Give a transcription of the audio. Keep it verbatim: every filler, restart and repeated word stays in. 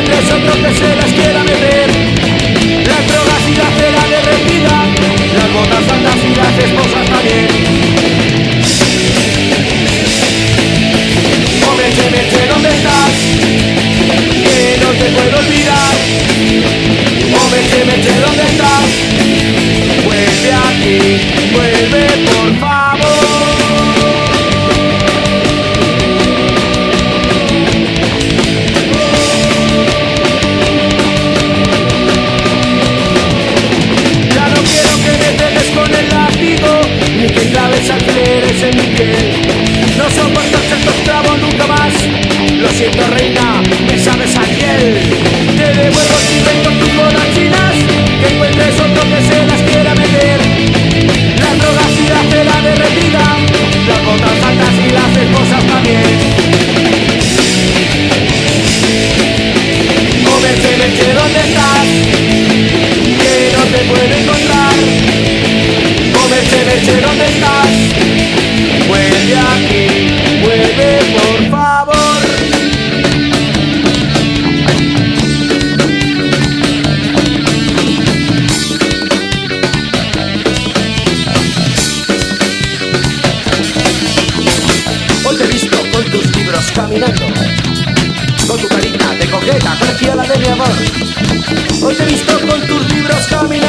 encuentres otro que se las quiera meter. Las drogas y la cera derretida, las botas altas y las esposas también. Oh Meche, Meche, ¿dónde estás? Que no te puedo olvidar. Oh Meche, Meche, ¿dónde estás? Vuelve aquí, vuelve por favor. Ya no quiero que me pegues con el látigo, ni que claves alfileres en mi piel. No soporto ser tu esclavo nunca más. Lo siento, reina, me sabes a piel. Te devuelvo si vengo tus borrachinas, que encuentres otro que se las quiera meter. Las drogas y la cera derretida, las botas altas y las esposas también. Oh Meche, Meche, ¿dónde estás? Que no te puedo encontrar. Oh Meche, Meche, ¿dónde estás? Vuelve aquí, vuelve por favor. Hoy te he visto con tus libros caminando, con tu carita de coqueta, colegiala de mi amor. Hoy te he visto con tus libros caminando.